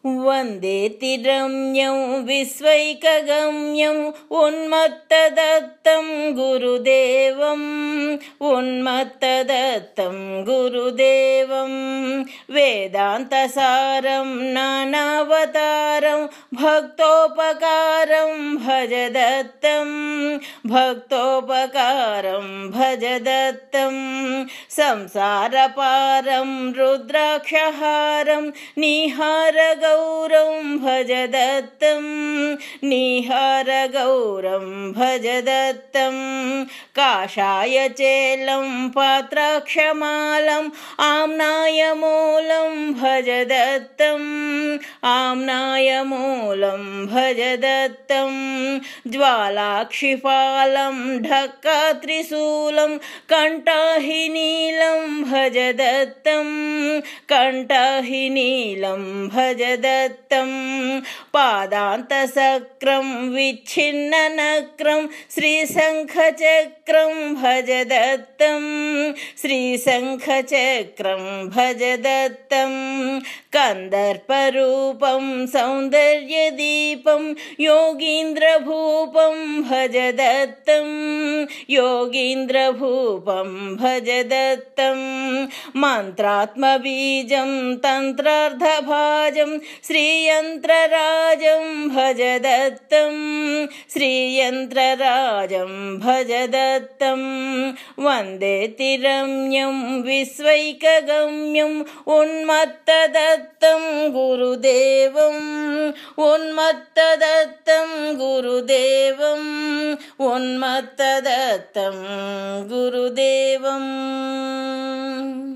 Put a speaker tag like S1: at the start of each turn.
S1: वन्देति रम्यं विश्वैकगम्यं उन्मत्तदत्तं गुरुदेवम् वेदान्तसारं नानावतारं भक्तोपकारं भज दत्तं संसारपारं रुद्राक्षहारं निहारगौरं भज दत्तं काषाय चेलं पात्राक्षमालम् आम्नायमूलं भज दत्तं ज्वालाक्षिपालं ढक्कात्रिशूलं कण्ठाहिनीलं भज दत्तं पादान्तसक्रं विच्छिन्ननक्रं श्रीशङ्खचक्रं भज दत्तं कन्दर्परूपं सौन्दर्यदीपं योगीन्द्रभूपं भज दत्तं मन्त्रात्मबीजं तन्त्रार्धभाजं श्रीयन्त्रराजं भज दत्तं वन्देति रम्यं विश्वैकगम्यं उन्मत्तदत्तं गुरुदेवम्